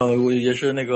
我也是那个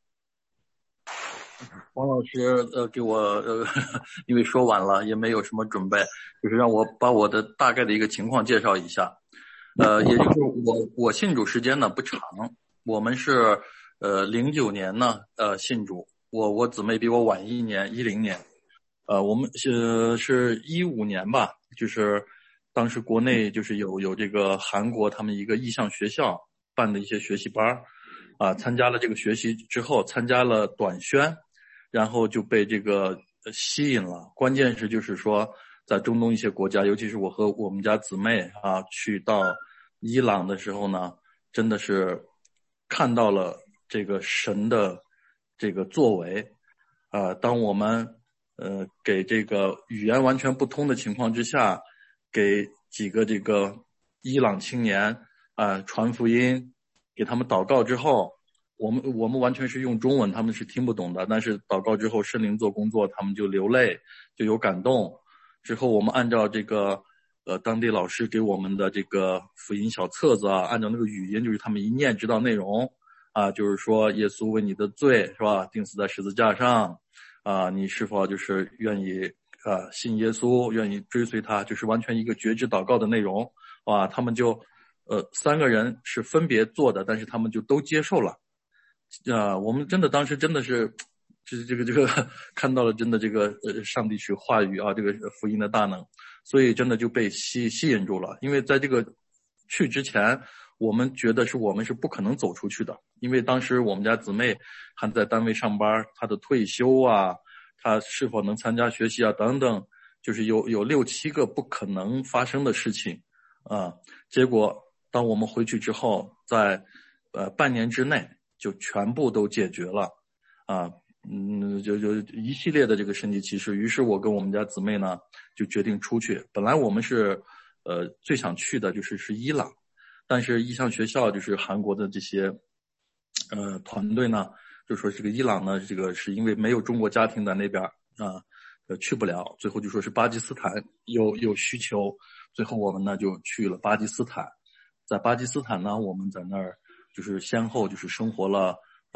王老师给我因为说晚了也没有什么准备，就是让我把我的大概的一个情况介绍一下。也就是我信主时间呢不长，我们是09年呢信主，我姊妹比我晚一年10年，我们是15年吧，就是当时国内就是有这个韩国他们一个意向学校办的一些学习班参加了这个学习之后，参加了短宣，然后就被这个吸引了。关键是就是说，在中东一些国家，尤其是我和我们家姊妹去到伊朗的时候呢，真的是看到了这个神的这个作为当我们给这个语言完全不通的情况之下，给几个这个伊朗青年传福音，给他们祷告之后，我们完全是用中文，他们是听不懂的。但是祷告之后，圣灵做工作，他们就流泪，就有感动。之后我们按照这个当地老师给我们的这个福音小册子按照那个语音，就是他们一念知道内容就是说耶稣为你的罪是吧，钉死在十字架上你是否就是愿意信耶稣，愿意追随他，就是完全一个觉知祷告的内容他们就3个人是分别做的，但是他们就都接受了我们真的当时真的是这个看到了真的这个上帝是话语这个福音的大能，所以真的就被吸引住了。因为在这个去之前，我们觉得我们是不可能走出去的，因为当时我们家姊妹还在单位上班，她的退休她是否能参加学习等等，就是有6、7个不可能发生的事情结果当我们回去之后，在半年之内就全部都解决了就一系列的这个神迹奇事。于是我跟我们家姊妹呢就决定出去。本来我们是最想去的是伊朗，但是意向学校就是韩国的这些团队呢就说这个伊朗呢这个是因为没有中国家庭在那边去不了，最后就说是巴基斯坦有需求，最后我们呢就去了巴基斯坦。在巴基斯坦呢，我们在那儿就是先后就是生活了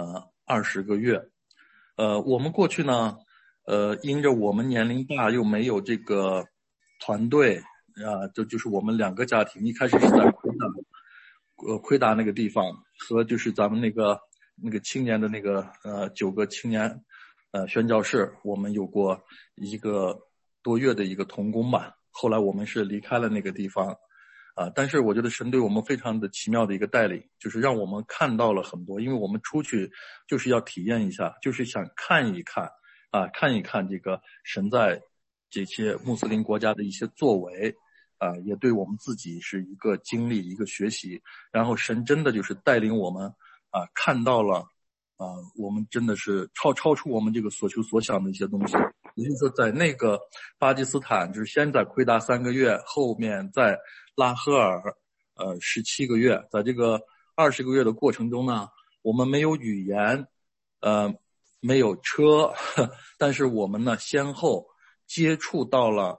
20个月。我们过去呢因着我们年龄大又没有这个团队就是我们2个家庭，一开始是在奎达那个地方，和就是咱们那个青年的那个9个青年宣教士，我们有过1个多月的一个同工吧。后来我们是离开了那个地方但是我觉得神对我们非常的奇妙的一个带领，就是让我们看到了很多。因为我们出去就是要体验一下，就是想看一看这个神在这些穆斯林国家的一些作为也对我们自己是一个经历，一个学习。然后神真的就是带领我们看到了我们真的是超出我们这个所求所想的一些东西。也就是说在那个巴基斯坦，就是先在奎达3个月，后面在拉合尔17个月。在这个20个月的过程中呢，我们没有语言没有车但是我们呢先后接触到了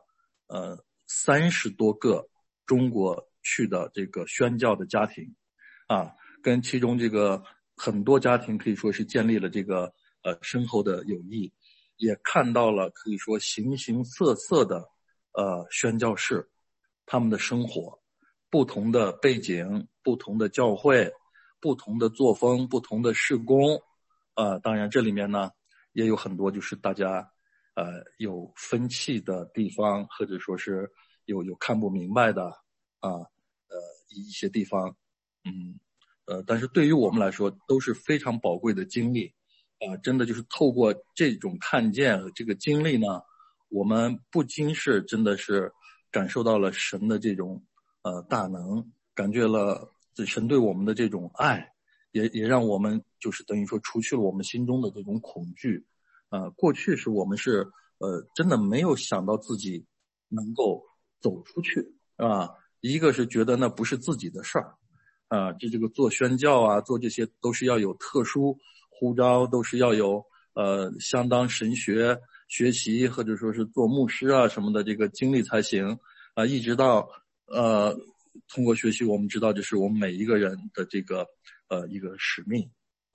30多个中国去的这个宣教的家庭跟其中这个很多家庭可以说是建立了这个深厚的友谊，也看到了可以说形形色色的宣教士他们的生活，不同的背景，不同的教会，不同的作风，不同的事工当然这里面呢也有很多就是大家有分歧的地方，或者说是有看不明白的一些地方但是对于我们来说都是非常宝贵的经历真的就是透过这种看见和这个经历呢，我们不仅是真的是感受到了神的这种大能，感觉了神对我们的这种爱，也让我们就是等于说除去了我们心中的这种恐惧过去是我们是真的没有想到自己能够走出去一个是觉得那不是自己的事儿这个做宣教做这些都是要有特殊呼召，都是要有相当神学学习，或者说是做牧师什么的这个经历才行一直到通过学习我们知道这是我们每一个人的这个一个使命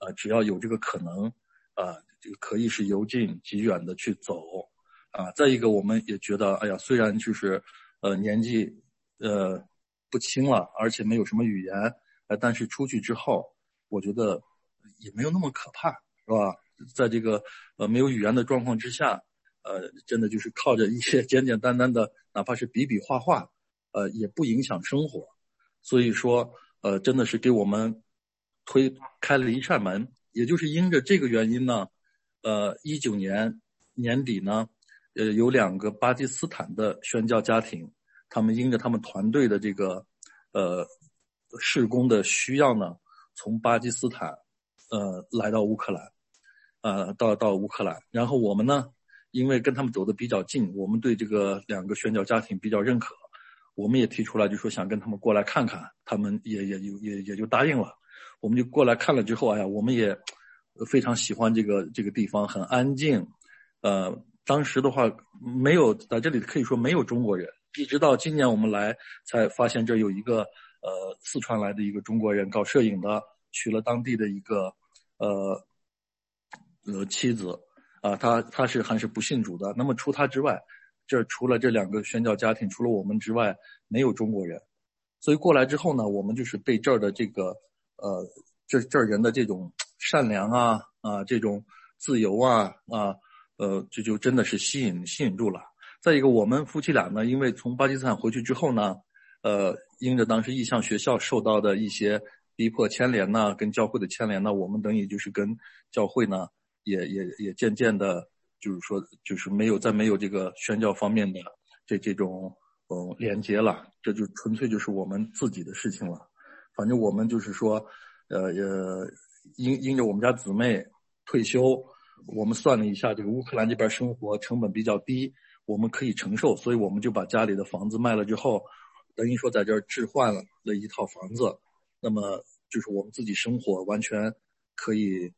只要有这个可能这个可以是由近及远的去走再一个我们也觉得，哎呀，虽然就是年纪不轻了，而且没有什么语言，但是出去之后，我觉得也没有那么可怕，是吧？在这个没有语言的状况之下，真的就是靠着一些简简单单的，哪怕是比比划划，也不影响生活。所以说，真的是给我们推开了一扇门。也就是因着这个原因呢，19年年底呢，有2个巴基斯坦的宣教家庭，他们因着他们团队的这个事工的需要呢，从巴基斯坦来到乌克兰，到乌克兰。然后我们呢，因为跟他们走得比较近，我们对这个2个宣教家庭比较认可，我们也提出来，就说想跟他们过来看看，他们也就答应了。我们就过来看了之后，哎呀，我们也非常喜欢这个地方，很安静。当时的话没有在这里可以说没有中国人，一直到今年我们来才发现这有一个四川来的一个中国人搞摄影的，娶了当地的一个妻子他是还是不信主的。那么除他之外，除了这2个宣教家庭，除了我们之外，没有中国人。所以过来之后呢，我们就是被这儿的这个这儿人的这种善良这种自由这就真的是吸引住了。再一个，我们夫妻俩呢，因为从巴基斯坦回去之后呢，因着当时意向学校受到的一些逼迫牵连呢，跟教会的牵连呢，我们等于就是跟教会呢也渐渐的，就是说就是没有这个宣教方面的这种连接了，这就纯粹就是我们自己的事情了。反正我们就是说因着我们家姊妹退休，我们算了一下，这个乌克兰这边生活成本比较低，我们可以承受，所以我们就把家里的房子卖了之后，等于说在这儿置换了一套房子，那么就是我们自己生活完全可以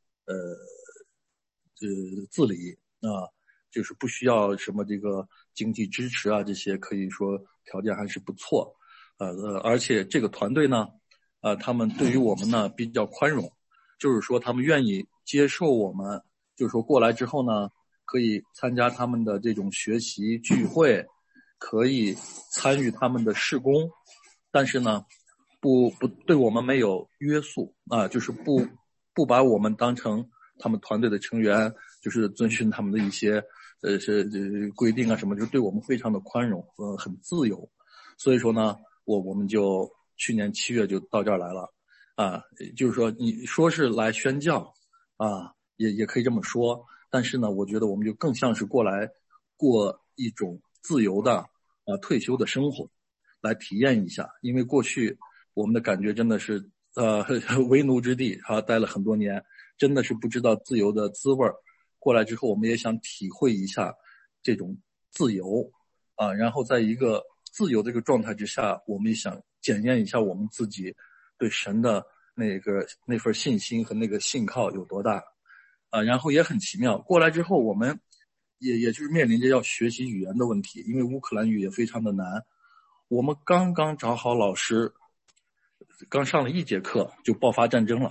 自理就是不需要什么这个经济支持这些可以说条件还是不错。而且这个团队呢他们对于我们呢比较宽容，就是说他们愿意接受我们，就是说过来之后呢可以参加他们的这种学习聚会，可以参与他们的事工，但是呢不对我们没有约束就是不把我们当成他们团队的成员，就是遵循他们的一些规定什么，就对我们非常的宽容，很自由。所以说呢，我们就去年7月就到这儿来了就是说你说是来宣教也可以这么说，但是呢，我觉得我们就更像是过来过一种自由的退休的生活，来体验一下。因为过去我们的感觉真的是为奴之地待了很多年，真的是不知道自由的滋味。过来之后，我们也想体会一下这种自由然后在一个自由的这个状态之下，我们也想检验一下我们自己对神的那份信心和那个信靠有多大然后也很奇妙，过来之后我们也就是面临着要学习语言的问题，因为乌克兰语也非常的难。我们刚刚找好老师，刚上了1节课就爆发战争了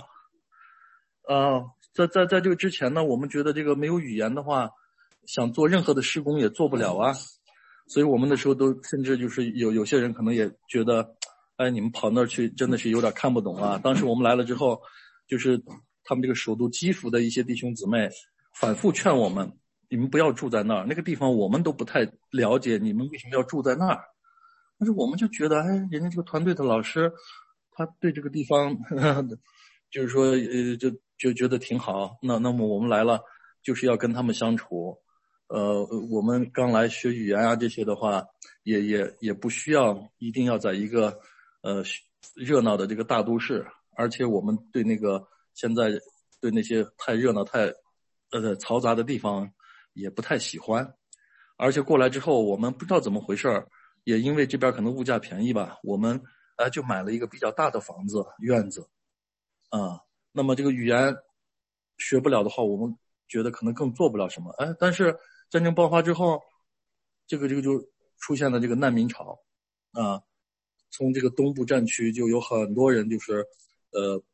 在这个之前呢，我们觉得这个没有语言的话，想做任何的施工也做不了所以我们的时候都甚至就是有些人可能也觉得，哎，你们跑那儿去真的是有点看不懂当时我们来了之后，就是他们这个首都基辅的一些弟兄姊妹反复劝我们，你们不要住在那儿，那个地方我们都不太了解，你们为什么要住在那儿？但是我们就觉得，哎，人家这个团队的老师，他对这个地方就是说就觉得挺好。那么我们来了就是要跟他们相处。我们刚来学语言这些的话，也不需要一定要在一个热闹的这个大都市，而且我们对那个现在对那些太热闹太嘈杂的地方也不太喜欢。而且过来之后，我们不知道怎么回事，也因为这边可能物价便宜吧，我们就买了一个比较大的房子院子那么这个语言学不了的话，我们觉得可能更做不了什么但是战争爆发之后，这个就出现了这个难民潮从这个东部战区就有很多人就是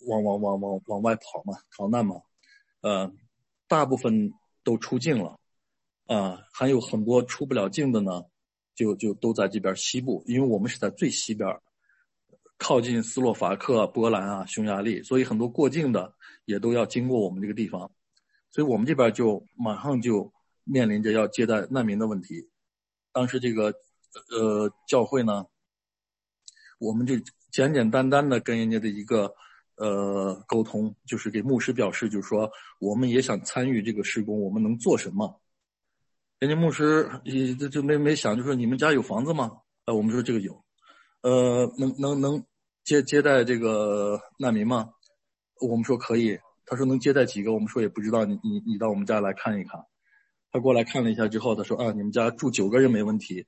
往外跑嘛，逃难嘛，大部分都出境了，还有很多出不了境的呢，就都在这边西部，因为我们是在最西边，靠近斯洛伐克、波兰啊、匈牙利，所以很多过境的也都要经过我们这个地方，所以我们这边就马上就面临着要接待难民的问题。当时这个教会呢，我们就简简单单的跟人家的一个沟通，就是给牧师表示，就是说我们也想参与这个施工，我们能做什么？人家牧师也就没想，就说你们家有房子吗？我们说这个有，能接待这个难民吗？我们说可以。他说能接待几个？我们说也不知道，你到我们家来看一看。他过来看了一下之后，他说你们家住9个人没问题。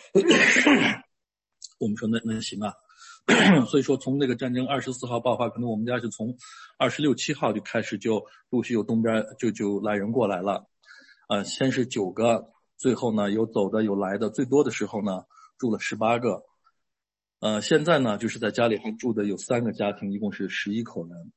我们说那行啊。所以说从那个战争24号爆发，可能我们家是从26、7号就开始就陆续有东边就来人过来了。先是9个，最后呢有走的有来的，最多的时候呢住了18个。现在呢就是在家里还住的有3个家庭，一共是11口人。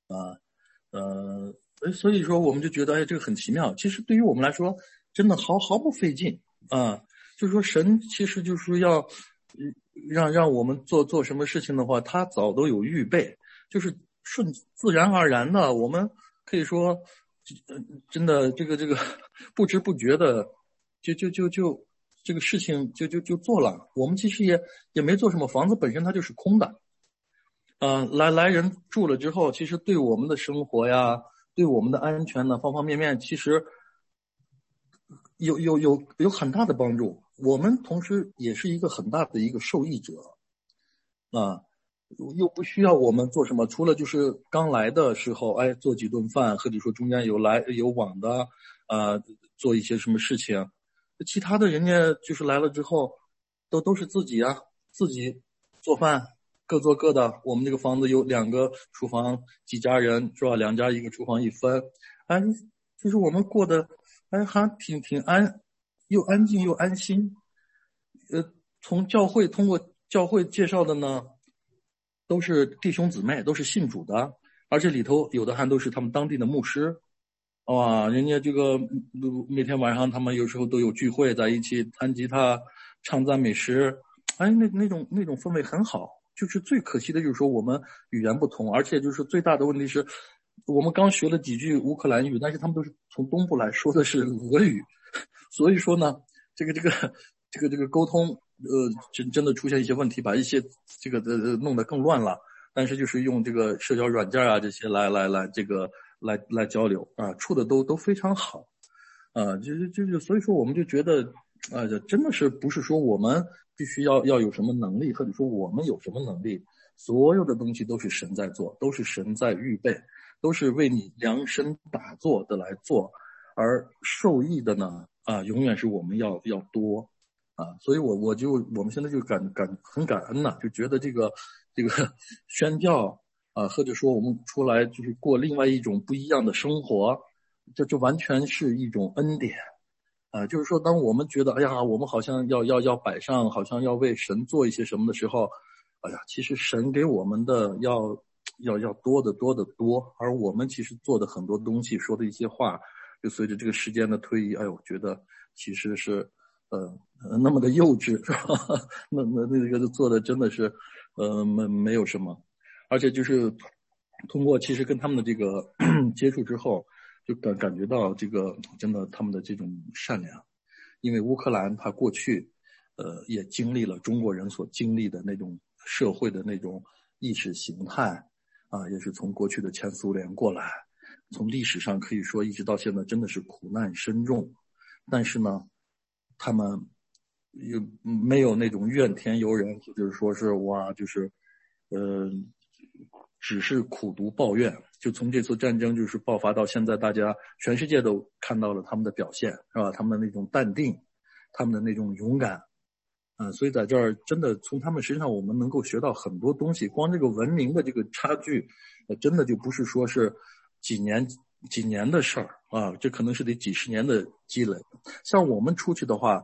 所以说我们就觉得这个很奇妙。其实对于我们来说真的毫不费劲啊。就是说神其实就是要让我们做什么事情的话，他早都有预备，就是自然而然的，我们可以说真的这个不知不觉的就这个事情就做了。我们其实也没做什么，房子本身它就是空的。来人住了之后，其实对我们的生活呀，对我们的安全呢，方方面面，其实有很大的帮助。我们同时也是一个很大的一个受益者又不需要我们做什么，除了就是刚来的时候，做几顿饭，或者说中间有来有往的，做一些什么事情，其他的人家就是来了之后，都是自己做饭。各做各的，我们这个房子有2个厨房，几家人是吧？2家1个厨房一分，就是我们过得还挺又安静又安心。通过教会介绍的呢，都是弟兄姊妹，都是信主的，而且里头有的还都是他们当地的牧师。人家这个每天晚上他们有时候都有聚会，在一起弹吉他、唱赞美诗，那种氛围很好。就是最可惜的就是说我们语言不同，而且就是最大的问题是我们刚学了几句乌克兰语，但是他们都是从东部来，说的是俄语，所以说呢这个沟通真的出现一些问题，把一些这个弄得更乱了。但是就是用这个社交软件这些来交流处的都非常好所以说我们就觉得真的是不是说我们必须要有什么能力，或者说我们有什么能力，所有的东西都是神在做，都是神在预备，都是为你量身打造的来做，而受益的呢永远是我们要多所以我们现在就很感恩就觉得这个宣教或者说我们出来就是过另外一种不一样的生活，这完全是一种恩典就是说当我们觉得我们好像要摆上，好像要为神做一些什么的时候，其实神给我们的要多得多，而我们其实做的很多东西，说的一些话，就随着这个时间的推移，我觉得其实是那么的幼稚，是吧？那个做的真的是没有什么，而且就是通过其实跟他们的这个接触之后，就感觉到这个真的他们的这种善良。因为乌克兰它过去也经历了中国人所经历的那种社会的那种意识形态也是从过去的前苏联过来，从历史上可以说一直到现在真的是苦难深重，但是呢他们也没有那种怨天尤人，就是说是就是只是苦读抱怨。就从这次战争就是爆发到现在，大家全世界都看到了他们的表现，是吧？他们的那种淡定，他们的那种勇敢所以在这儿真的从他们身上我们能够学到很多东西。光这个文明的这个差距真的就不是说是几年的事儿这可能是得几十年的积累。像我们出去的话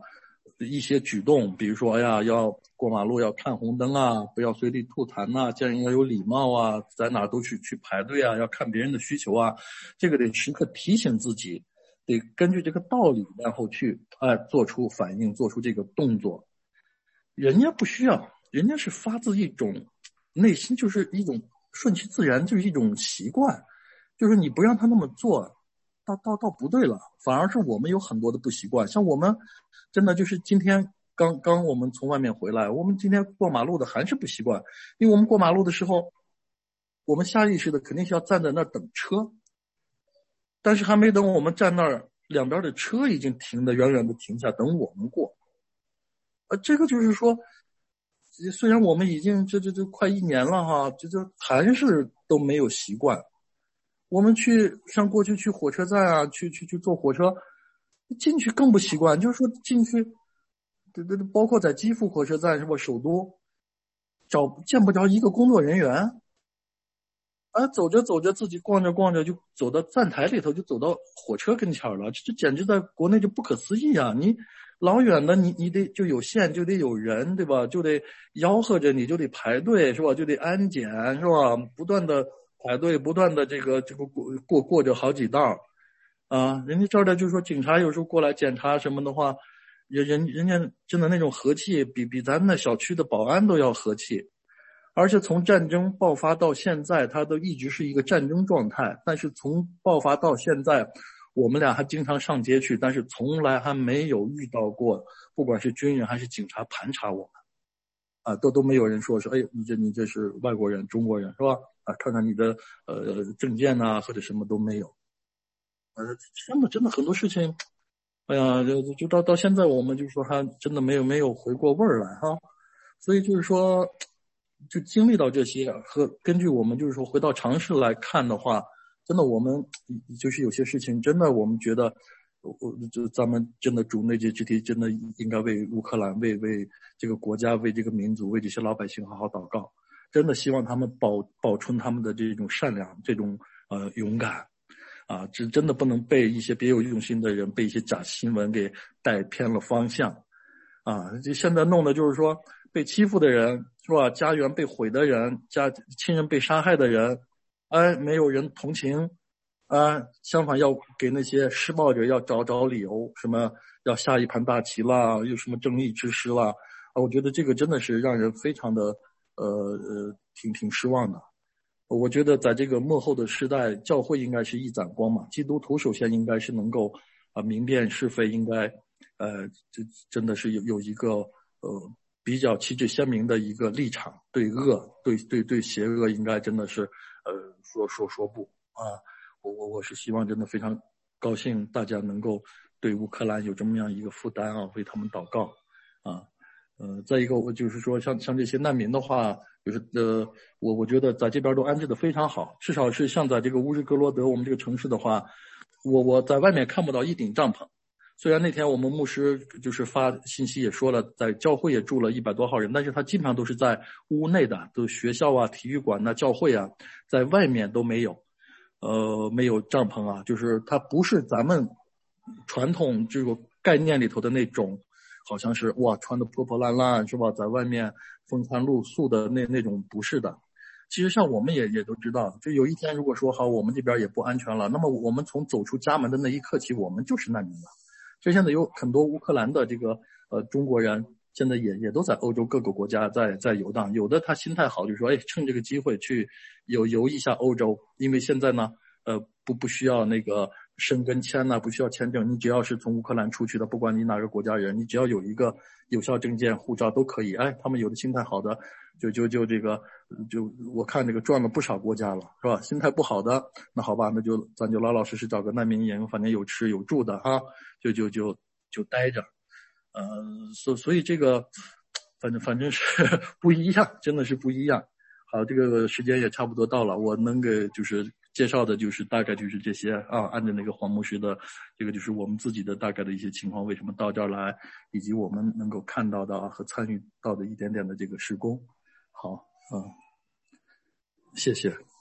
一些举动，比如说，哎呀，要过马路要看红灯啊，不要随地吐痰呐，见人要有礼貌啊，在哪都去排队啊，要看别人的需求啊，这个得时刻提醒自己，得根据这个道理，然后去做出反应，做出这个动作。人家不需要，人家是发自一种内心，就是一种顺其自然，就是一种习惯，就是你不让他那么做，倒不对了，反而是我们有很多的不习惯。像我们真的就是今天刚我们从外面回来，我们今天过马路的还是不习惯，因为我们过马路的时候，我们下意识的肯定是要站在那儿等车，但是还没等我们站那儿，两边的车已经停的远远的停下等我们过。这个就是说，虽然我们已经这快1年了哈，这还是都没有习惯。我们像过去去火车站啊，去坐火车，进去更不习惯。就是说进去，包括在基辅火车站是吧，首都，见不着一个工作人员。走着走着，自己逛着逛着就走到站台里头，就走到火车跟前了。这简直在国内就不可思议啊！你老远的，你得就有线，就得有人，对吧？就得吆喝着你，就得排队，是吧？就得安检，是吧？不断的排队，不断的这个过着好几道啊。人家这儿的就是说，警察有时候过来检查什么的话，人家真的那种和气，比咱那小区的保安都要和气。而且从战争爆发到现在，它都一直是一个战争状态。但是从爆发到现在，我们俩还经常上街去，但是从来还没有遇到过，不管是军人还是警察盘查我们，都没有人说是，哎，你这是外国人、中国人是吧？看看你的证件呐，或者什么都没有。真的很多事情，哎呀，就到现在，我们就是说还真的没有回过味儿来哈。所以就是说，就经历到这些和根据我们就是说回到常识来看的话，真的我们就是有些事情真的我们觉得，就咱们真的主内这题真的应该为乌克兰、为这个国家、为这个民族、为这些老百姓好好祷告，真的希望他们保存他们的这种善良、这种勇敢。这真的不能被一些别有用心的人，被一些假新闻给带偏了方向。这现在弄的就是说，被欺负的人是吧？家园被毁的人，亲人被杀害的人，没有人同情，相反要给那些施暴者要找理由，什么要下一盘大棋啦，又什么正义之师啦，我觉得这个真的是让人非常的挺失望的。我觉得在这个末后的时代，教会应该是一盏光嘛，基督徒首先应该是能够明辨是非，应该这真的是有一个比较旗帜鲜明的一个立场，对恶对邪恶应该真的是说不啊。我是希望真的非常高兴大家能够对乌克兰有这么样一个负担啊，为他们祷告啊。再一个，我就是说，像这些难民的话，就是我觉得在这边都安置的非常好，至少是像在这个乌日格罗德我们这个城市的话，我在外面看不到一顶帐篷。虽然那天我们牧师就是发信息也说了，在教会也住了100多号人，但是他基本上都是在屋内的，都学校啊、体育馆呐、教会啊，在外面都没有，没有帐篷啊，就是它不是咱们传统这个概念里头的那种。好像是哇，穿的破破烂烂是吧？在外面风餐露宿的那种不是的。其实像我们也都知道，就有一天如果说好，我们这边也不安全了，那么我们从走出家门的那一刻起，我们就是难民了。所以现在有很多乌克兰的这个中国人，现在也都在欧洲各个国家在游荡。有的他心态好，就说趁这个机会去游一下欧洲，因为现在呢不需要那个申根签不需要签证，你只要是从乌克兰出去的，不管你哪个国家人，你只要有一个有效证件、护照都可以。他们有的心态好的，就这个我看这个转了不少国家了，是吧？心态不好的，那好吧，那咱就老老实实找个难民营，反正有吃有住的哈，就待着。所以这个反正是不一样，真的是不一样。好，这个时间也差不多到了，我能给就是介绍的就是大概就是这些按照那个黄牧师的这个就是我们自己的大概的一些情况，为什么到这儿来，以及我们能够看到的和参与到的一点点的这个施工。好，谢谢。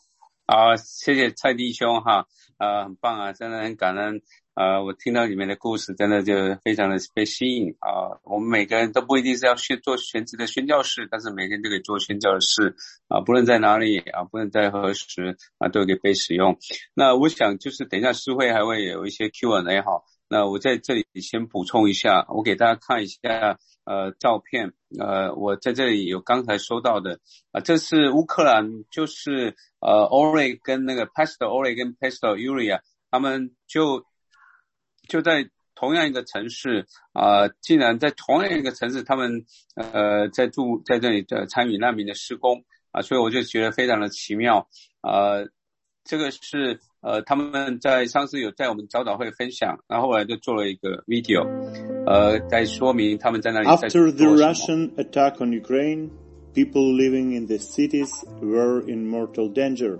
谢谢蔡弟兄哈，很棒啊，真的很感恩。我听到里面的故事，真的就非常的被吸引啊。我们每个人都不一定是要做全职的宣教士，但是每个人都可以做宣教的事啊，不论在哪里啊，不论在何时啊，都可以被使用。那我想就是等一下诗会还会有一些 Q&A 哈，那我在这里先补充一下，我给大家看一下照片。我在这里有刚才收到的这是乌克兰，就是Oleg 跟那个 Pastor Oleg 跟 Pastor Yulia 他们就在同样一个城市竟然在同样一个城市他们在这里参与难民的施工所以我就觉得非常的奇妙这个是他们在上次有在我们早祷会分享，然后后来就做了一个 video 在说明他们在那里在做什么。 After the Russian attack on Ukraine, people living in the cities were in mortal danger.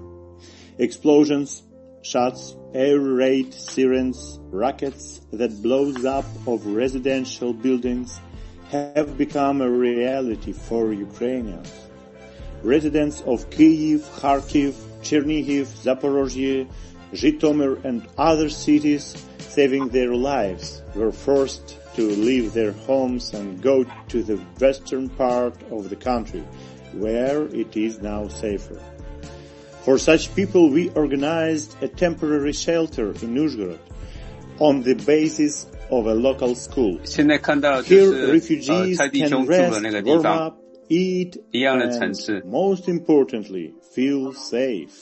Explosions, shots, air raid sirens, rockets that blows up of residential buildings have become a reality for Ukrainians. Residents of Kyiv, Kharkiv, Chernihiv, Zaporozhye, Zhytomyr and other cities saving their lives were forced to leave their homes and go to the western part of the country, where it is now safer. For such people, we organized a temporary shelter in Uzhhorod on the basis of a local school. 现在看到的就 Here, 是 refugees 蔡弟 can 兄住的 rest, 那个地 warm 方 up, eat, 一样的 and 城市 most importantly, feel safe.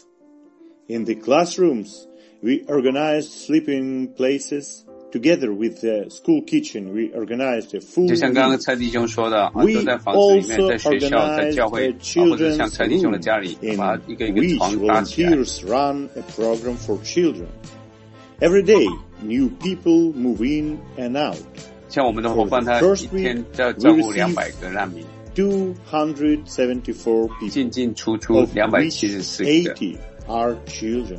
In the classrooms, we organized sleeping places. Together with the school kitchen, we organized a full 就像刚刚 meal. 蔡弟兄说的 We 都在房子里面， also 在学校，在 organized 教会 a 或者像 children's 蔡弟兄的 room 家里 in 把一个一个 which 床搭起来。 volunteers run a program for children. Every day, new people move in and out. 像我们的伙伴，他一天要照顾200个难民， 274 people, 进进出出 of which 274个。 80 are children.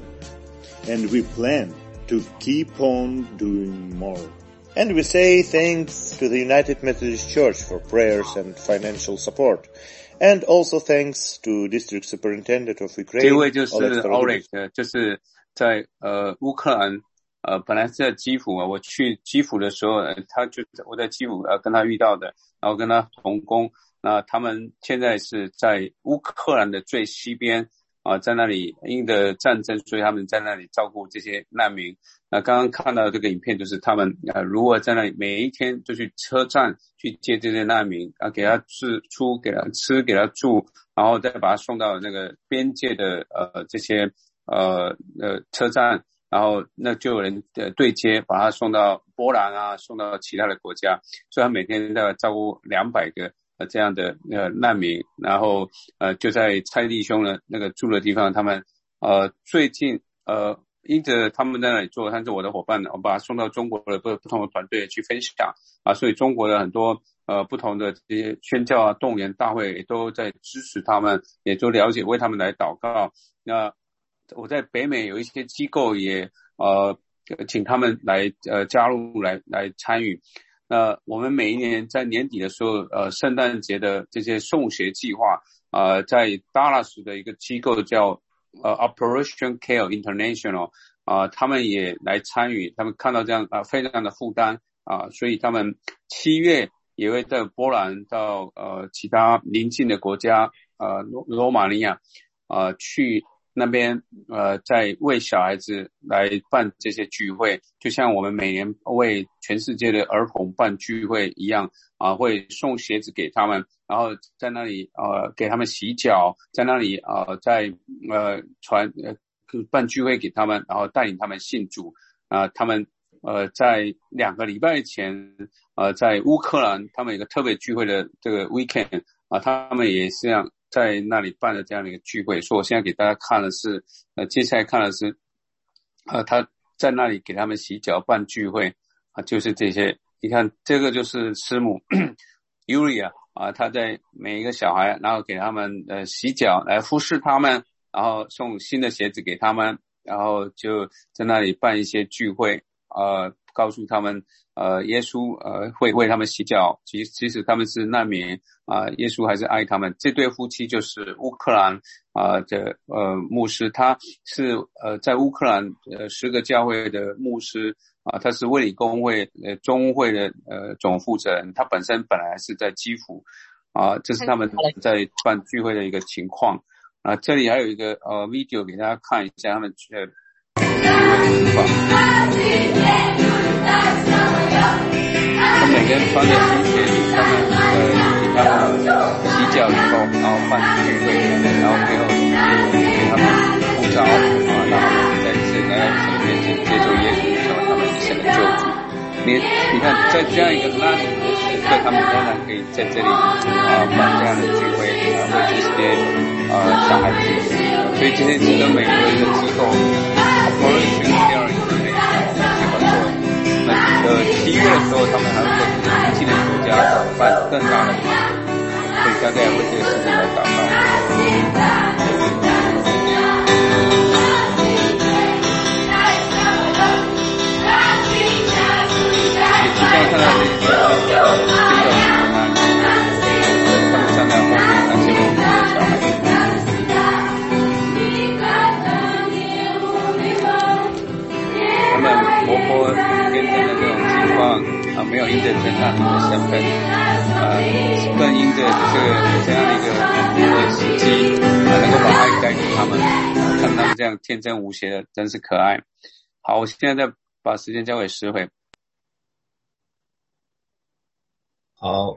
And we plan to keep on doing more. And we say thanks to the United Methodist Church for prayers and financial support. And also thanks to District Superintendent of Ukraine, 这位就是 Oleg Oleg， 就是在乌克兰本来是在基辅我去基辅的时候我在基辅跟他遇到的，然后跟他同工。那他们现在是在乌克兰的最西边在那里因的战争，所以他们在那里照顾这些难民。那刚刚看到这个影片，就是他们如何在那里每一天就去车站去接这些难民给他出给他吃给他住，然后再把他送到那个边界的这些车站，然后那就有人对接把他送到波兰送到其他的国家，所以他每天大概照顾200个这样的难民。然后就在蔡弟兄的那个住的地方，他们最近因着他们在那里做，他是我的伙伴，我把他送到中国的不同的团队去分享所以中国的很多不同的这些宣教动员大会也都在支持他们，也都了解为他们来祷告。那我在北美有一些机构也请他们来加入来参与。那我们每一年在年底的时候圣诞节的这些送学计划在 Dallas 的一个机构叫Operation Care International 他们也来参与，他们看到这样非常的负担所以他们7月也会在波兰到其他邻近的国家罗马尼亚去那边在为小孩子来办这些聚会，就像我们每年为全世界的儿童办聚会一样会送鞋子给他们，然后在那里给他们洗脚，在那里在办聚会给他们，然后带领他们信主他们在2个礼拜前在乌克兰他们有一个特别聚会的这个 weekend他们也是这样在那里办了这样的一个聚会。所以我现在给大家看的是接下来看的是他在那里给他们洗脚办聚会就是这些。你看这个就是师母 Yulia他在每一个小孩然后给他们洗脚来服侍他们，然后送新的鞋子给他们，然后就在那里办一些聚会告诉他们耶稣会为他们洗脚，即使他们是难民耶稣还是爱他们。这对夫妻就是乌克兰牧师，他是在乌克兰10个教会的牧师他是卫理公会中会的总负责人，他本来是在基辅这是他们在办聚会的一个情况这里还有一个video 给大家看一下他们聚会的情况。他们每个人穿着新鞋子，他们给他们洗脚以后，然后办聚会，然后最后给他们呼召让他们在神的面前接受耶稣成为他们一生的救主。你看，在这样一个难民的时刻，他们仍然可以在这里办这样的聚会为这些小孩子，所以这些值得美国的机构 Operation Caring 一起合作。7月的时候，他们还会在邻近的国家办更大的，所以大家也为这个事情来祷告。也即将看到这些他们站在后面那些我们的小孩子。他们活泼天真的这种情况没有因着真难民的身份更因着这样的一个时机能够把爱带给他们看他们这样天真无邪的真是可爱。好，我现在再把时间交给石慧。 好，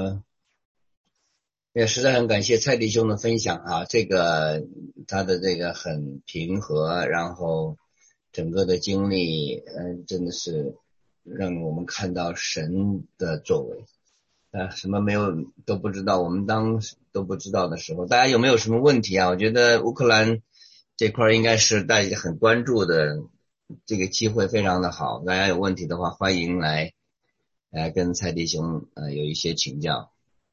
也实在很感谢蔡弟兄的分享这个他的这个很平和，然后整个的经历真的是让我们看到神的作为什么没有都不知道，我们当时都不知道的时候，大家有没有什么问题我觉得乌克兰这块应该是大家很关注的，这个机会非常的好，大家有问题的话欢迎来跟蔡弟兄有一些请教。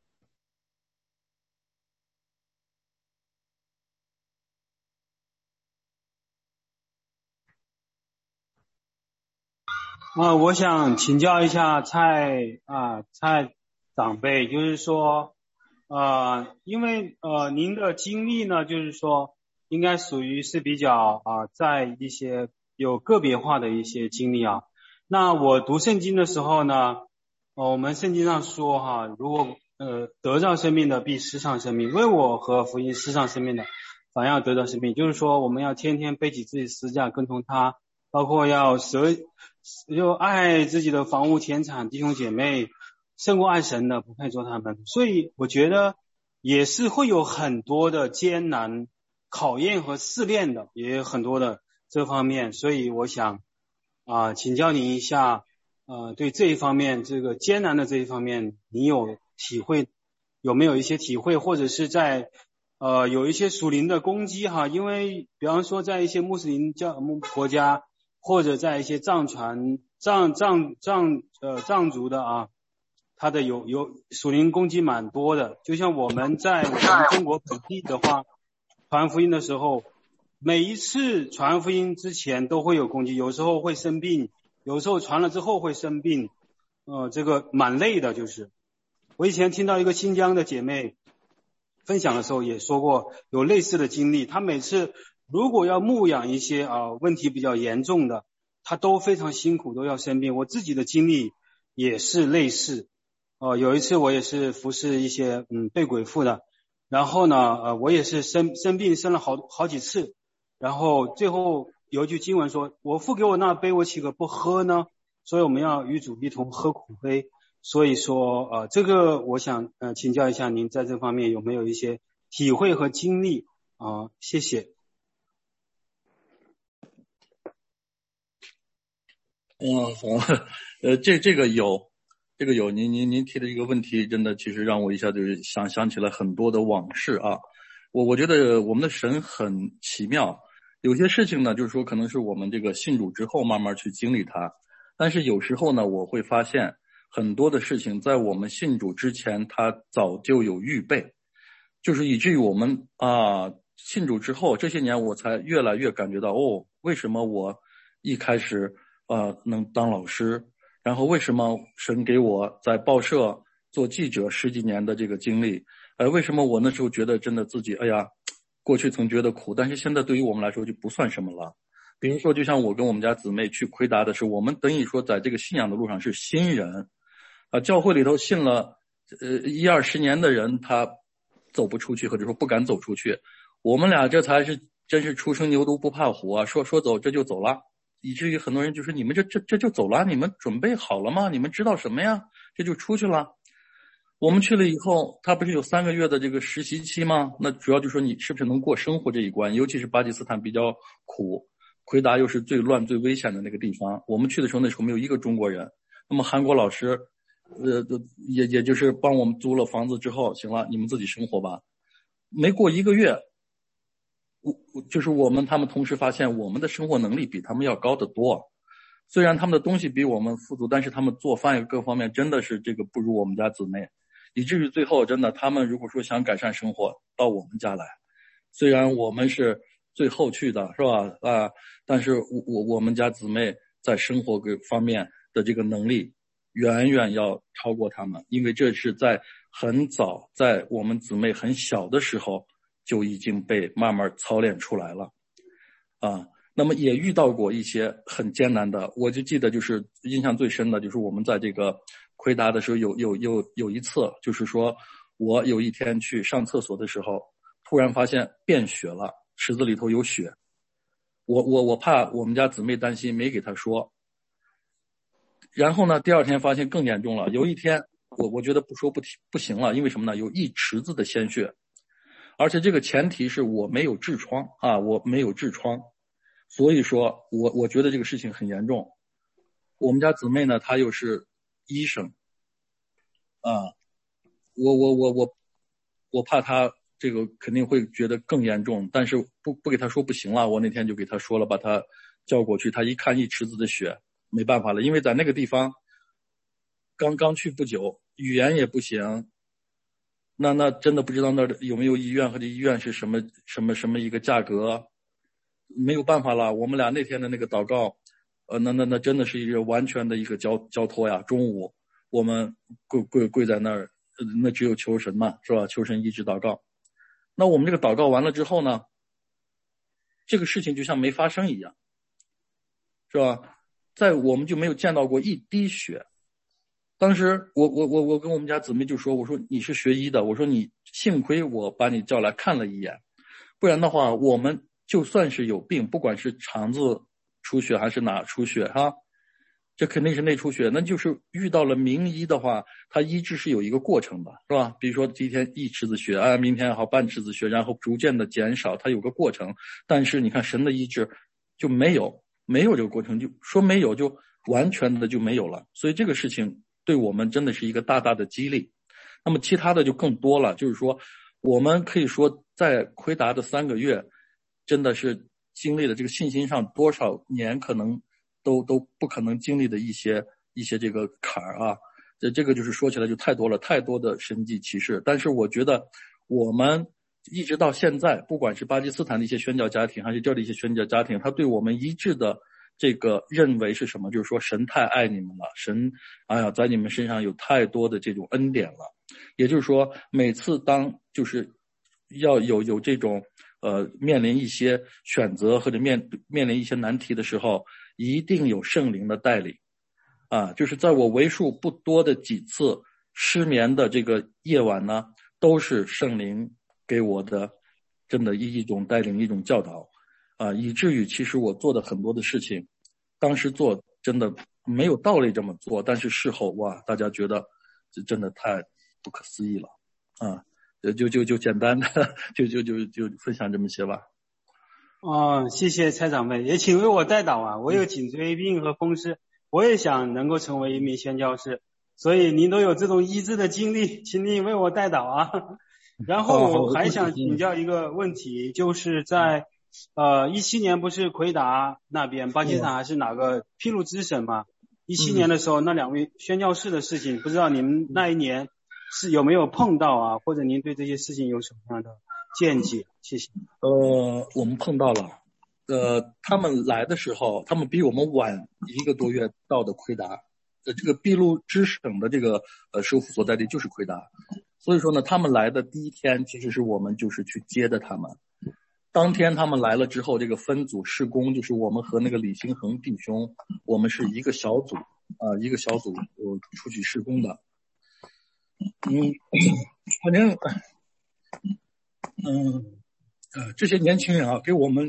我想请教一下蔡长辈，就是说因为您的经历呢，就是说应该属于是比较在一些有个别化的一些经历那我读圣经的时候呢，我们圣经上说如果得到生命的必失丧生命，为我和福音失丧生命的反要得到生命，就是说我们要天天背起自己十字架跟从他，包括要爱自己的房屋田产弟兄姐妹胜过爱神的不配做他们。所以我觉得也是会有很多的艰难考验和试炼的，也有很多的这方面。所以我想请教您一下对这一方面，这个艰难的这一方面你有体会，有没有一些体会，或者是在有一些属灵的攻击因为比方说在一些穆斯林国家，或者在一些藏族的他的有属灵攻击蛮多的。就像我们在我们中国本地的话，传福音的时候，每一次传福音之前都会有攻击，有时候会生病，有时候传了之后会生病这个蛮累的。就是我以前听到一个新疆的姐妹分享的时候也说过有类似的经历，她每次如果要牧养一些问题比较严重的，她都非常辛苦，都要生病。我自己的经历也是类似有一次我也是服侍一些被鬼附的，然后呢我也是生病生了好几次，然后最后有一句经文说，我父给我那杯我岂可不喝呢？所以我们要与主一同喝苦杯。所以说这个我想请教一下您在这方面有没有一些体会和经历谢谢。 好，这个有您提的一个问题，真的其实让我一下就想起来很多的往事我觉得我们的神很奇妙，有些事情呢，就是说可能是我们这个信主之后慢慢去经历它，但是有时候呢，我会发现很多的事情在我们信主之前，它早就有预备，就是以至于我们信主之后这些年，我才越来越感觉到为什么我一开始能当老师，然后为什么神给我在报社做记者10几年的这个经历，为什么我那时候觉得真的自己过去曾觉得苦，但是现在对于我们来说就不算什么了。比如说，就像我跟我们家姊妹去奎达的时候，我们等于说在这个信仰的路上是新人，教会里头信了10-20年的人，他走不出去，或者说不敢走出去。我们俩这才是真是初生牛犊不怕虎啊，说走这就走了，以至于很多人就说你们这就走了，你们准备好了吗？你们知道什么呀？这就出去了。我们去了以后，他不是有3个月的这个实习期吗？那主要就说你是不是能过生活这一关，尤其是巴基斯坦比较苦，奎达又是最乱最危险的那个地方。我们去的时候，那时候没有一个中国人。那么韩国老师也就是帮我们租了房子之后，行了，你们自己生活吧。没过1个月，就是他们同时发现我们的生活能力比他们要高得多。虽然他们的东西比我们富足，但是他们做饭各方面真的是这个不如我们家姊妹，以至于最后真的他们如果说想改善生活，到我们家来。虽然我们是最后去的，是吧？但是我们家姊妹在生活各方面的这个能力远远要超过他们，因为这是在很早，在我们姊妹很小的时候就已经被慢慢操练出来了那么也遇到过一些很艰难的，我就记得就是印象最深的就是我们在这个奎达的时候有一次，就是说我有一天去上厕所的时候，突然发现变血了，池子里头有血。我怕我们家姊妹担心，没给她说。然后呢，第2天发现更严重了。有一天我觉得不说不行了，因为什么呢？有一池子的鲜血，而且这个前提是我没有痔疮我没有痔疮。所以说我觉得这个事情很严重。我们家姊妹呢，她又是医生我怕她这个肯定会觉得更严重，但是不给她说不行了。我那天就给她说了，把她叫过去，她一看一池子的血，没办法了，因为在那个地方刚去不久，语言也不行，那真的不知道那有没有医院，或者医院是什么一个价格，没有办法了。我们俩那天的那个祷告那真的是一个完全的一个交托呀。中午我们跪在那儿，那只有求神嘛，是吧？求神医治祷告。那我们这个祷告完了之后呢，这个事情就像没发生一样，是吧？我们就没有见到过一滴血。当时我跟我们家姊妹就说，我说你是学医的，我说你幸亏我把你叫来看了一眼，不然的话我们就算是有病，不管是肠子出血还是哪出血这肯定是内出血，那就是遇到了名医的话，他医治是有一个过程的，是吧？比如说今天1池子血明天好半池子血，然后逐渐的减少，它有个过程。但是你看神的医治就没有这个过程，就说没有就完全的就没有了。所以这个事情对我们真的是一个大大的激励。那么其他的就更多了，就是说我们可以说在奎达的3个月真的是经历了这个信心上多少年可能都不可能经历的一些这个坎儿这个就是说起来就太多了，太多的神迹奇事。但是我觉得我们一直到现在，不管是巴基斯坦的一些宣教家庭还是这里一些宣教家庭，他对我们一致的这个认为是什么？就是说神太爱你们了，神在你们身上有太多的这种恩典了。也就是说每次当就是要有这种面临一些选择或者面临一些难题的时候，一定有圣灵的带领就是在我为数不多的几次失眠的这个夜晚呢，都是圣灵给我的真的一种带领，一种教导以至于其实我做的很多的事情，当时做真的没有道理这么做，但是事后大家觉得这真的太不可思议了就简单的就分享这么些吧。 谢谢蔡长辈，也请为我代祷我有颈椎病和风湿，我也想能够成为一名宣教士，所以您都有这种医治的经历，请您为我代祷然后我还想请教一个问题，就是在17年不是奎达那边巴基斯坦还是哪个披露支省嘛，17年的时候那2位宣教士的事情，不知道您那一年是有没有碰到或者您对这些事情有什么样的见解？谢谢。 我们碰到了他们来的时候，他们比我们晚1个多月到的奎达这个秘鲁支省的这个首府所在地就是奎达，所以说呢他们来的第一天其实是我们就是去接的他们当天他们来了之后，这个分组施工，就是我们和那个李兴恒弟兄，我们是一个小组一个小组出去施工的。反正这些年轻人啊，给我们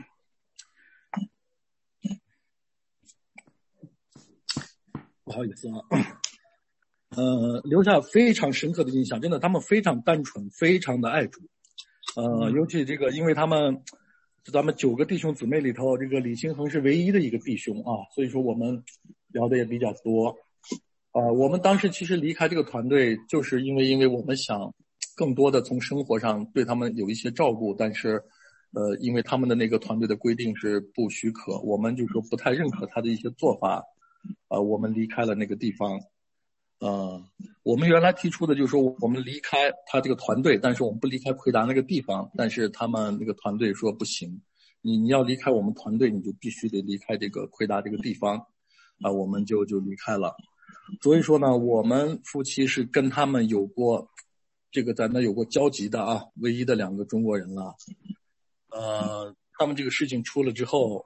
不好意思啊，留下非常深刻的印象。真的，他们非常单纯，非常的爱主。尤其这个，因为咱们9个弟兄姊妹里头，这个李兴恒是唯一的一个弟兄啊，所以说我们聊的也比较多。我们当时其实离开这个团队，就是因为我们想更多的从生活上对他们有一些照顾，但是因为他们的那个团队的规定是不许可，我们就说不太认可他的一些做法，我们离开了那个地方。我们原来提出的就是说我们离开他这个团队，但是我们不离开奎达那个地方，但是他们那个团队说不行，你要离开我们团队，你就必须得离开这个奎达这个地方，我们就离开了。所以说呢，我们夫妻是跟他们有过这个在那有过交集的啊，唯一的2个中国人了。他们这个事情出了之后，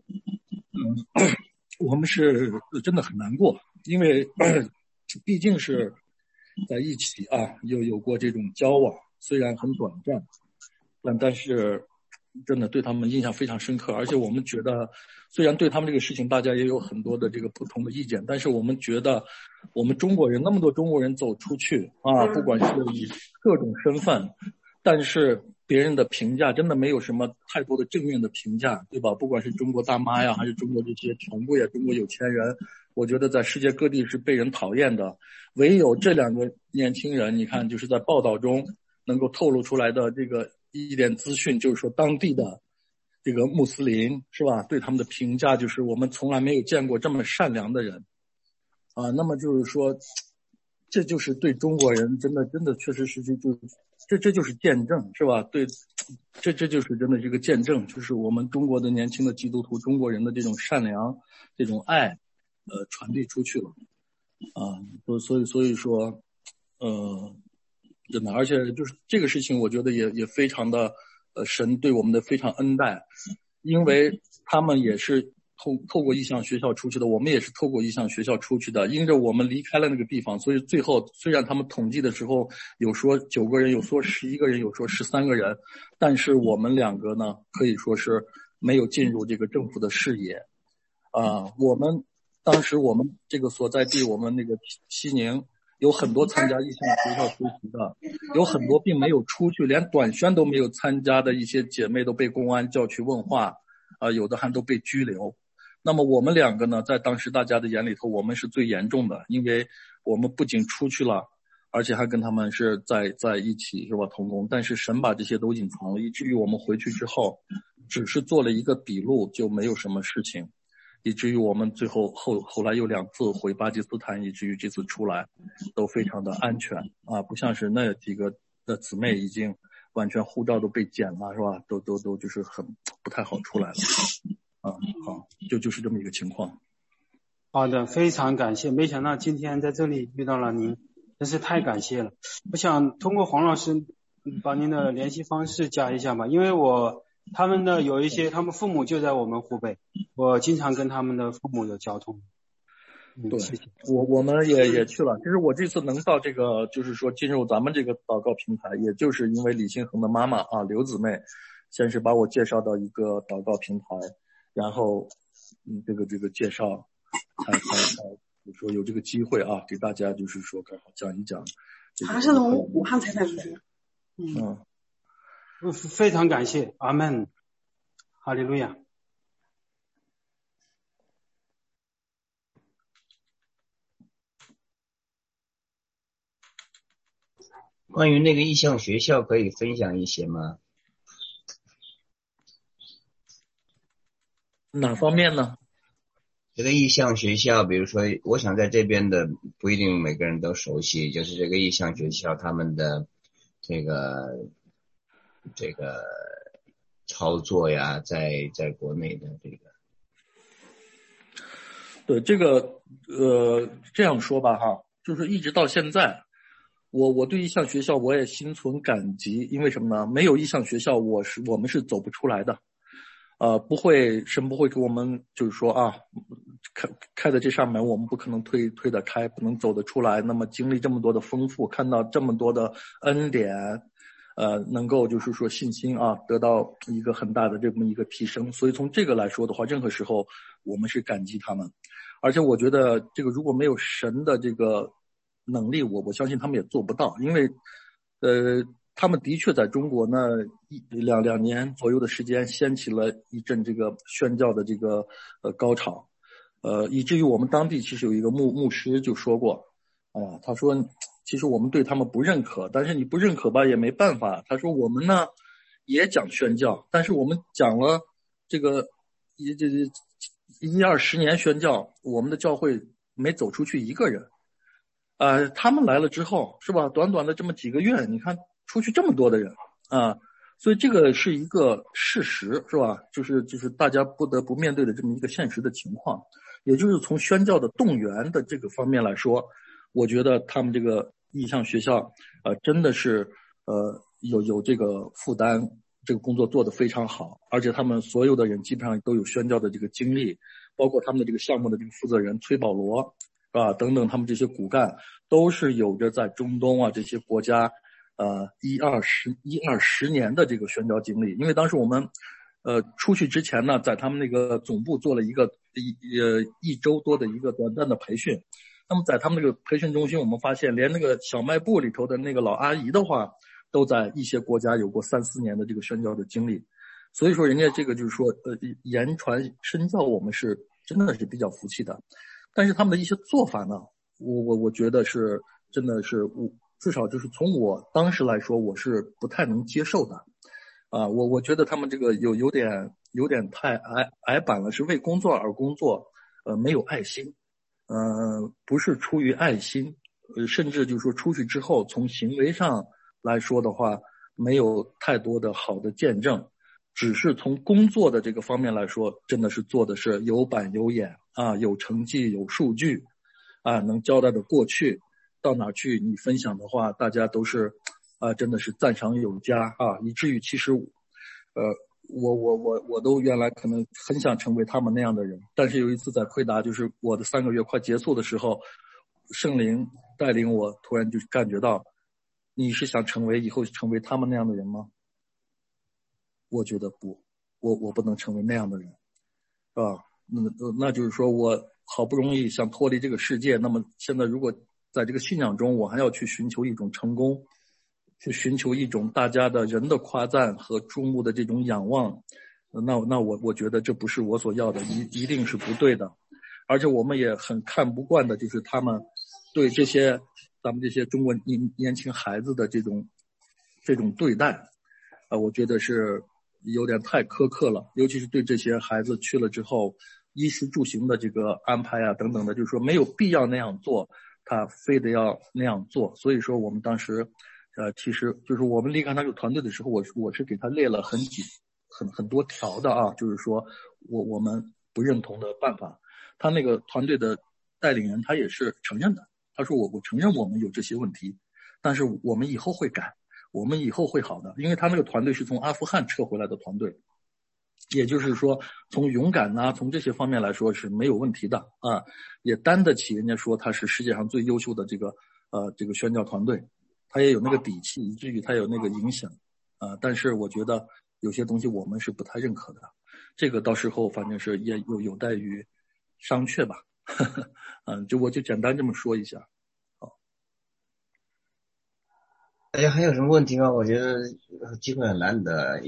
我们是真的很难过，因为毕竟是在一起啊，又有过这种交往，虽然很短暂，但是真的对他们印象非常深刻。而且我们觉得，虽然对他们这个事情大家也有很多的这个不同的意见，但是我们觉得我们中国人那么多中国人走出去啊，不管是以各种身份，但是别人的评价真的没有什么太多的正面的评价，对吧？不管是中国大妈呀，还是中国这些权贵呀，中国有钱人，我觉得在世界各地是被人讨厌的。唯有这2个年轻人，你看就是在报道中能够透露出来的这个一点资讯，就是说当地的这个穆斯林是吧，对他们的评价就是我们从来没有见过这么善良的人啊。那么就是说，这就是对中国人真的确实是这就是见证是吧？对，这就是真的这个见证，就是我们中国的年轻的基督徒中国人的这种善良这种爱传递出去了啊。所以说真的，而且就是这个事情我觉得也非常的神对我们的非常恩待，因为他们也是透过异象学校出去的，我们也是透过异象学校出去的，因着我们离开了那个地方，所以最后虽然他们统计的时候有说9个人，有说11个人，有说13个人，但是我们2个呢可以说是没有进入这个政府的视野我们当时我们这个所在地，我们那个西宁有很多参加异象学校出席的，有很多并没有出去，连短宣都没有参加的一些姐妹都被公安叫去问话有的还都被拘留。那么我们2个呢，在当时大家的眼里头，我们是最严重的，因为我们不仅出去了，而且还跟他们是在一起是吧同工，但是神把这些都隐藏了，以至于我们回去之后只是做了一个笔录，就没有什么事情，以至于我们最后来又2次回巴基斯坦，以至于这次出来都非常的安全不像是那几个的姊妹已经完全护照都被剪了是吧，都就是很不太好出来了好，就是这么一个情况。 好的，非常感谢，没想到今天在这里遇到了您，真是太感谢了。我想通过黄老师把您的联系方式加一下吧，因为他们的有一些他们父母就在我们湖北，我经常跟他们的父母有交通。 对，我们也去了。其实我这次能到这个就是说进入咱们这个祷告平台，也就是因为李兴恒的妈妈刘姊妹先是把我介绍到一个祷告平台，然后这个介绍才就说有这个机会给大家就是说刚好讲一讲。 好像是从武汉采访出去的。 非常感谢，阿们，哈利路亚。 关于那个异象学校可以分享一些吗？ 哪方面呢？ 这个异象学校，比如说我想在这边的不一定每个人都熟悉，就是这个异象学校他们的这个操作呀，在国内的这个。 对，这个这样说吧就是一直到现在我对意向学校我也心存感激，因为什么呢？没有意向学校，我们是走不出来的。神不会给我们就是说啊，开的这扇门我们不可能推得开，不能走得出来。那么经历这么多的丰富，看到这么多的恩典，能够就是说信心啊得到一个很大的这么一个提升。所以从这个来说的话，任何时候我们是感激他们。而且我觉得这个如果没有神的这个能力，我相信他们也做不到，因为他们的确在中国呢两年左右的时间掀起了一阵这个宣教的这个高潮，以至于我们当地其实有一个牧师就说过，他说其实我们对他们不认可，但是你不认可吧也没办法。他说我们呢也讲宣教，但是我们讲了这个10-20年宣教，我们的教会没走出去一个人。他们来了之后是吧，短短的这么几个月，你看出去这么多的人啊，所以这个是一个事实是吧，就是大家不得不面对的这么一个现实的情况。也就是从宣教的动员的这个方面来说，我觉得他们这个意向学校真的是有这个负担，这个工作做得非常好，而且他们所有的人基本上都有宣教的这个经历，包括他们的这个项目的这个负责人崔保罗等等，他们这些骨干都是有着在中东这些国家10-20年的这个宣教经历。因为当时我们出去之前呢，在他们那个总部做了一周多的一个短暂的培训。那么在他们那个培训中心，我们发现连那个小卖部里头的那个老阿姨的话，都在一些国家有过3-4年的这个宣教的经历。所以说人家这个就是说言传身教，我们是真的是比较服气的。但是他们的一些做法呢，我觉得是真的是至少就是从我当时来说，我是不太能接受的。我觉得他们这个有点太矮板了，是为工作而工作，没有爱心，不是出于爱心，甚至就是说出去之后从行为上来说的话，没有太多的好的见证，只是从工作的这个方面来说，真的是做的是有板有眼有成绩有数据能交代的过去，到哪去你分享的话，大家都是真的是赞赏有加以至于其实我都原来可能很想成为他们那样的人，但是有一次在奎达，就是我的3个月快结束的时候，圣灵带领我，突然就感觉到，你是想以后成为他们那样的人吗？我觉得不，我不能成为那样的人，那就是说我好不容易想脱离这个世界，那么现在如果在这个信仰中，我还要去寻求一种成功，去寻求一种大家的人的夸赞和注目的这种仰望，那我觉得这不是我所要的，一定是不对的。而且我们也很看不惯的就是他们对咱们这些中国年轻孩子的这种对待，我觉得是有点太苛刻了，尤其是对这些孩子去了之后，衣食住行的这个安排等等的，就是说没有必要那样做，他非得要那样做。所以说我们当时其实就是我们离开那个团队的时候，我是给他列了很多条的就是说我们不认同的办法。他那个团队的带领人他也是承认的，他说我承认我们有这些问题，但是我们以后会改，我们以后会好的。因为他那个团队是从阿富汗撤回来的团队，也就是说从勇敢从这些方面来说是没有问题的也担得起人家说他是世界上最优秀的这个宣教团队，他也有那个底气，以至于他有那个影响但是我觉得有些东西我们是不太认可的，这个到时候反正是也有待于商榷吧我就简单这么说一下。好， 大家还有什么问题吗？我觉得机会很难得。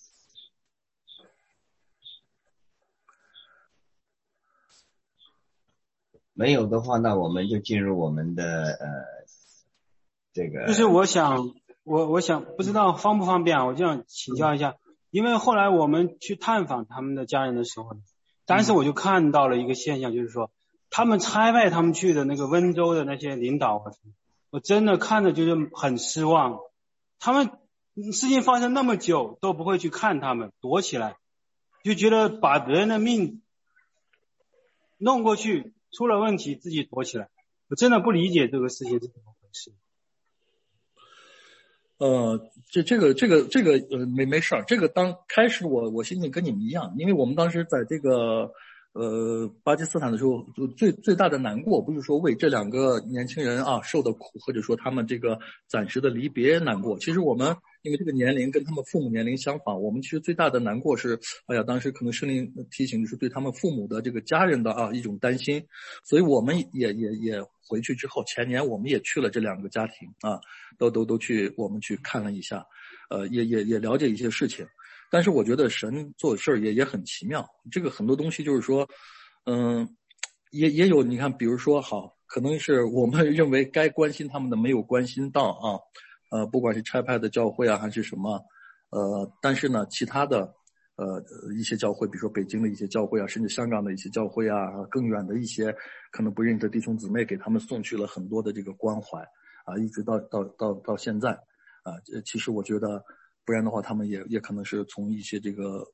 没有的话，那我们就进入我们的这个。 就是我想不知道方不方便我就想请教一下，因为后来我们去探访他们的家人的时候，当时我就看到了一个现象，就是说他们差派他们去的那个温州的那些领导，我真的看着就是很失望。他们事情发生那么久都不会去看他们，躲起来，就觉得把别人的命弄过去，出了问题自己躲起来。我真的不理解这个事情是怎么回事。 没事儿，这个当开始我心情跟你们一样，因为我们当时在这个巴基斯坦的时候，就最大的难过不是说为这两个年轻人啊受的苦，或者说他们这个暂时的离别难过。其实我们因为这个年龄跟他们父母年龄相仿，我们其实最大的难过是，哎呀，当时可能圣灵提醒就是对他们父母的这个家人的啊一种担心，所以我们也回去之后，前年我们也去了这两个家庭啊，都去我们去看了一下，也了解一些事情。但是我觉得神做事儿也很奇妙，这个很多东西就是说，也有你看，比如说好，可能是我们认为该关心他们的没有关心到啊，不管是差派的教会啊还是什么，但是呢，其他的一些教会，比如说北京的一些教会啊，甚至香港的一些教会啊，更远的一些可能不认识的弟兄姊妹，给他们送去了很多的这个关怀啊，一直到现在啊，其实我觉得。不然的话，他们也可能是从一些这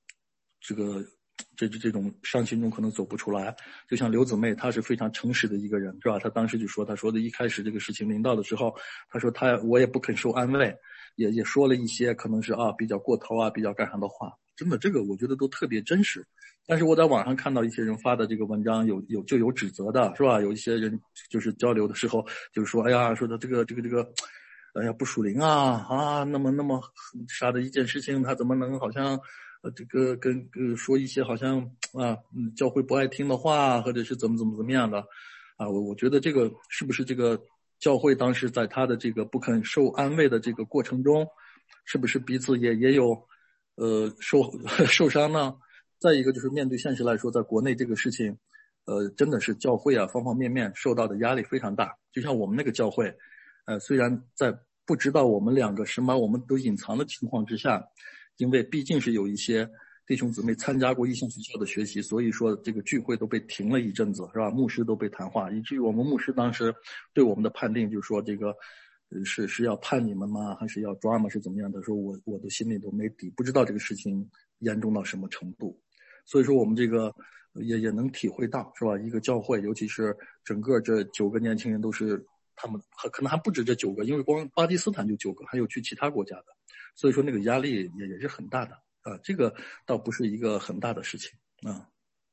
种伤心中可能走不出来。就像刘姊妹，她是非常诚实的一个人，是吧？她当时就说，她说的一开始这个事情临到的时候，她说我也不肯受安慰，也说了一些可能是比较过头啊，比较干啥的话。真的，这个我觉得都特别真实。但是我在网上看到一些人发的这个文章，有指责的，是吧？有一些人就是交流的时候，就是说，哎呀，说的这个。哎呀，不属灵啊，那么傻的一件事情，他怎么能好像这个跟说一些好像教会不爱听的话，或者是怎么样的啊？我觉得这个是不是这个教会当时在他的这个不肯受安慰的这个过程中，是不是彼此也有受伤呢？再一个就是面对现实来说，在国内这个事情，真的是教会啊方方面面受到的压力非常大。就像我们那个教会。虽然在不知道我们两个神把我们都隐藏的情况之下，因为毕竟是有一些弟兄姊妹参加过异象学校的学习，所以说这个聚会都被停了一阵子，是吧？牧师都被谈话，以至于我们牧师当时对我们的判定就是说这个是要判你们吗？还是要抓吗？是怎么样的？说我的心里都没底，不知道这个事情严重到什么程度。所以说我们这个也能体会到，是吧？一个教会，尤其是整个这9个年轻人都是。他们可能还不止这9个，因为光巴基斯坦就9个，还有去其他国家的，所以说那个压力也是很大的啊。这个倒不是一个很大的事情啊。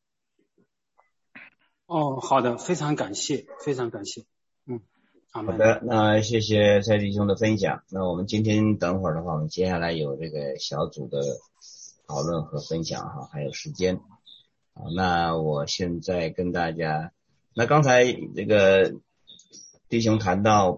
好的，非常感谢。 好的，那谢谢蔡弟兄的分享。那我们今天等会儿的话，我们接下来有这个小组的讨论和分享哈，还有时间。好，那我现在跟大家，那刚才这个。弟兄谈到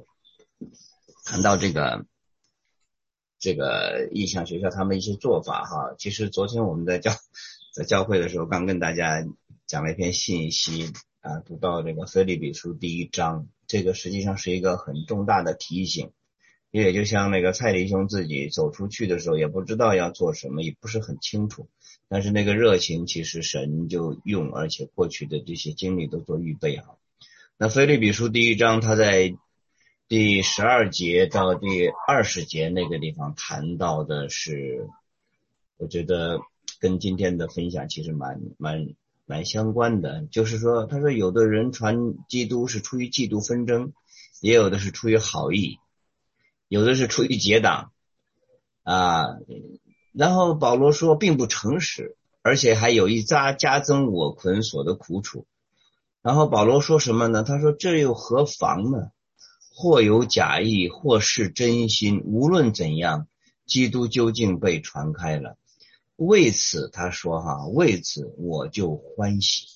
这个异象学校他们一些做法哈，其实昨天我们在教会的时候刚跟大家讲了一篇信息啊，读到这个腓立比书第1章，这个实际上是一个很重大的提醒，也就像那个蔡弟兄自己走出去的时候也不知道要做什么，也不是很清楚，但是那个热情其实神就用，而且过去的这些经历都做预备好。那腓立比书第1章，他在第12节到第20节那个地方谈到的是，我觉得跟今天的分享其实蛮相关的。就是说，他说有的人传基督是出于嫉妒纷争，也有的是出于好意，有的是出于结党啊。然后保罗说并不诚实，而且还有意加增我捆锁的苦楚。然后保罗说什么呢？他说这又何妨呢？或有假意，或是真心，无论怎样，基督究竟被传开了。为此他说为此我就欢喜，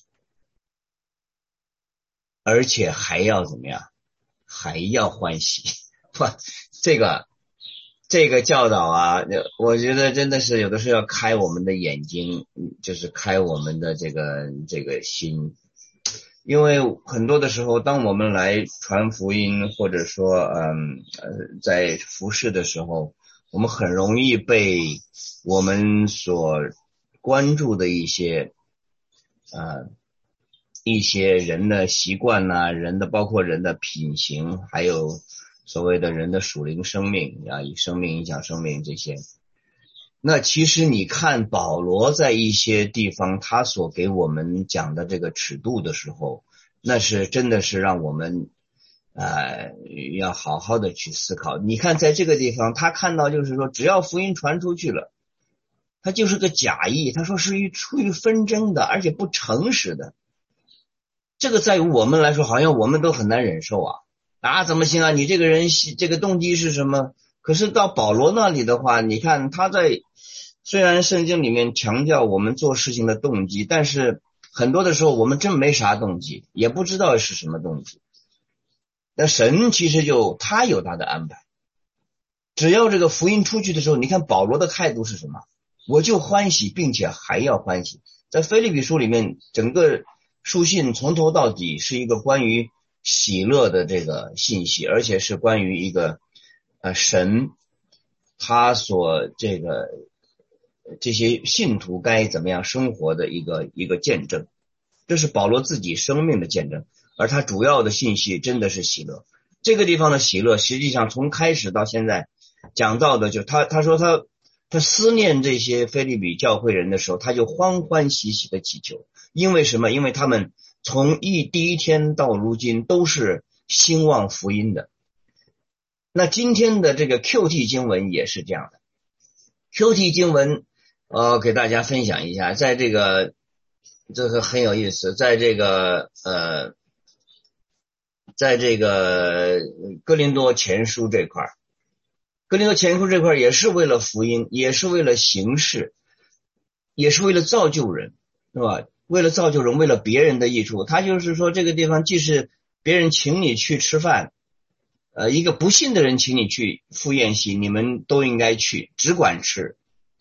而且还要怎么样？还要欢喜。这个教导啊，我觉得真的是有的时候要开我们的眼睛，就是开我们的这个心。因为很多的时候，当我们来传福音，或者说在服事的时候，我们很容易被我们所关注的一些人的习惯呐，包括人的品行，还有所谓的人的属灵生命啊，以生命影响生命这些。那其实你看保罗在一些地方他所给我们讲的这个尺度的时候，那是真的是让我们要好好的去思考。你看在这个地方他看到就是说只要福音传出去了，他就是个假意，他说是出于纷争的，而且不诚实的。这个在于我们来说好像我们都很难忍受怎么行啊，你这个人这个动机是什么？可是到保罗那里的话，你看他在虽然圣经里面强调我们做事情的动机，但是很多的时候我们真没啥动机，也不知道是什么动机。那神其实他有他的安排，只要这个福音出去的时候，你看保罗的态度是什么？我就欢喜，并且还要欢喜。在腓立比书里面，整个书信从头到底是一个关于喜乐的这个信息，而且是关于一个神他所这些信徒该怎么样生活的一个见证。这是保罗自己生命的见证，而他主要的信息真的是喜乐。这个地方的喜乐实际上从开始到现在讲到的，就他说他思念这些腓立比教会人的时候，他就欢欢喜喜的祈求。因为什么？因为他们从第一天到如今都是兴旺福音的。那今天的这个 QT 经文也是这样的。QT 经文给大家分享一下，在这个很有意思，在这个哥林多前书这块，哥林多前书这块也是为了福音，也是为了行事，也是为了造就人，是吧？为了造就人，为了别人的益处。他就是说这个地方既是别人请你去吃饭，一个不信的人请你去赴宴席，你们都应该去，只管吃。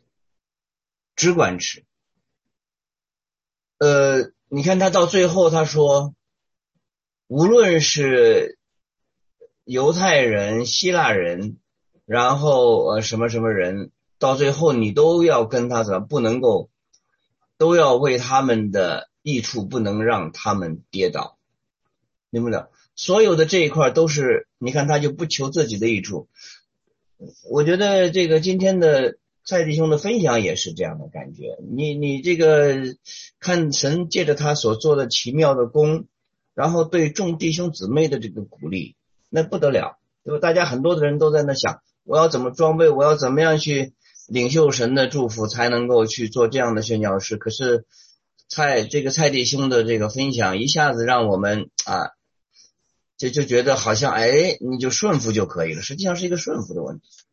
你看他到最后他说，无论是犹太人、希腊人，然后什么什么人，到最后你都要跟他不能够，都要为他们的益处，不能让他们跌倒，明白了？所有的这一块都是，你看他就不求自己的益处。我觉得这个今天的蔡弟兄的分享也是这样的感觉。你这个看神借着他所做的奇妙的功，然后对众弟兄姊妹的这个鼓励，那不得了。因为大家很多的人都在那想，我要怎么装备，我要怎么样去领受神的祝福，才能够去做这样的宣教士。可是蔡弟兄的这个分享一下子让我们就觉得好像你就顺服就可以了，实际上是一个顺服的问题。